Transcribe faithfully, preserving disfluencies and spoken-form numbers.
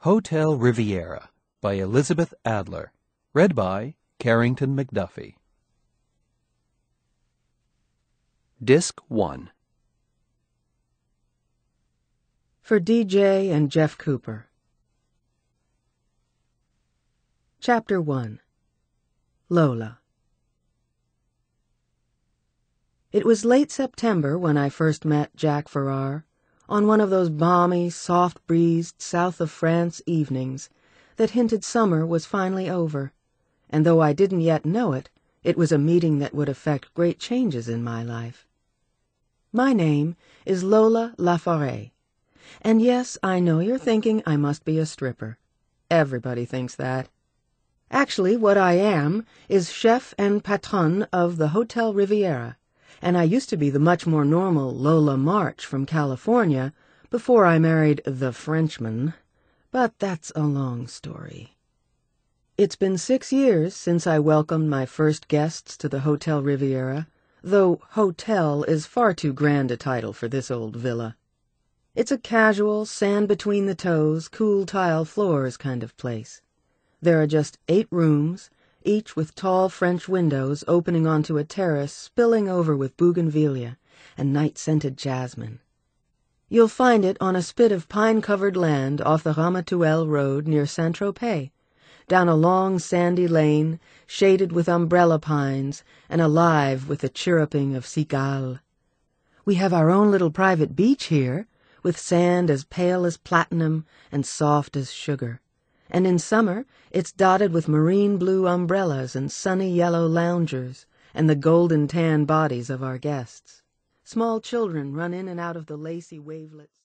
Hotel Riviera by Elizabeth Adler. Read by Carrington McDuffie. Disc one. For D J and Jeff Cooper. Chapter one. Lola. It was late September when I first met Jack Farrar, on one of those balmy, soft-breezed, south-of-France evenings that hinted summer was finally over, and though I didn't yet know it, it was a meeting that would effect great changes in my life. My name is Lola Laforêt, and yes, I know you're thinking I must be a stripper. Everybody thinks that. Actually, what I am is chef and patronne of the Hotel Riviera, and I used to be the much more normal Lola March from California before I married the Frenchman, but that's a long story. It's been six years since I welcomed my first guests to the Hotel Riviera, though hotel is far too grand a title for this old villa. It's a casual, sand-between-the-toes, cool tile floors kind of place. There are just eight rooms, each with tall French windows opening onto a terrace spilling over with bougainvillea and night-scented jasmine. You'll find it on a spit of pine-covered land off the Ramatuelle Road near Saint-Tropez, down a long sandy lane shaded with umbrella pines and alive with the chirruping of cigales. We have our own little private beach here, with sand as pale as platinum and soft as sugar. And in summer, it's dotted with marine blue umbrellas and sunny yellow loungers and the golden tan bodies of our guests. Small children run in and out of the lacy wavelets.